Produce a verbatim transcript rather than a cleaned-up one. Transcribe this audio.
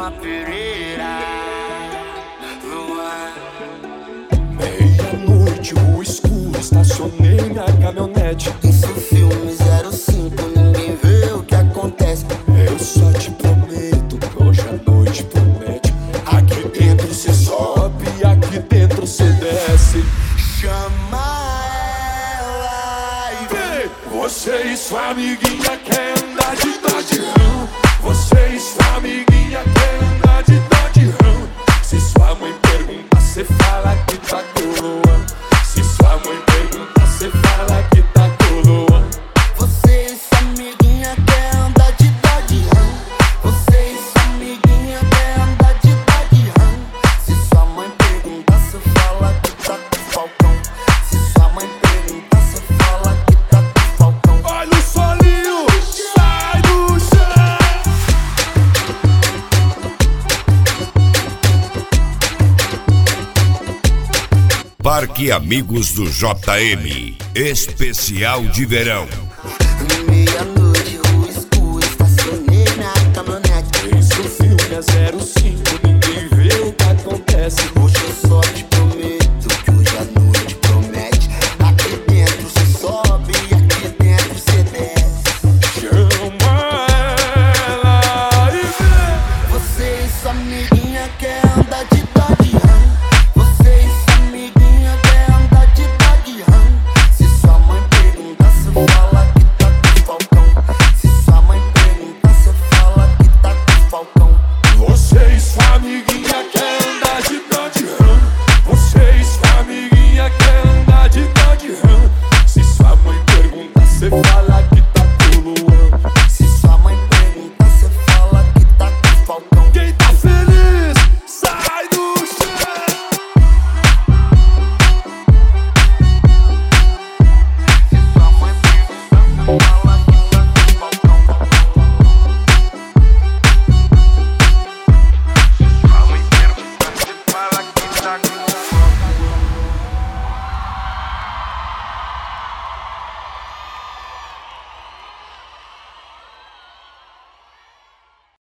uma pereira. Meia-noite, rua escura, estacionei minha caminhonete. Isso filme zero cinco, ninguém vê o que acontece. Eu só te prometo que hoje a noite promete. Aqui dentro cê sobe, aqui dentro cê desce. Chama ela e vem. Você e sua amiguinha quer andar de Dodge Ram. Você e sua amiguinha quer andar de Dodge Ram. Se sua mãe perguntar, cê fala que tá coroa. Se sua mãe perguntar, cê fala que tá coroa. Você e sua amiguinha quer andar de Dodge Ram. Você e sua amiguinha quer andar de Dodge Ram. Se sua mãe perguntar, cê fala que tá com falcão. Se sua mãe perguntar, cê fala que tá com falcão. Olha o solinho, sai do chão. Parque Amigos do J M, especial de verão.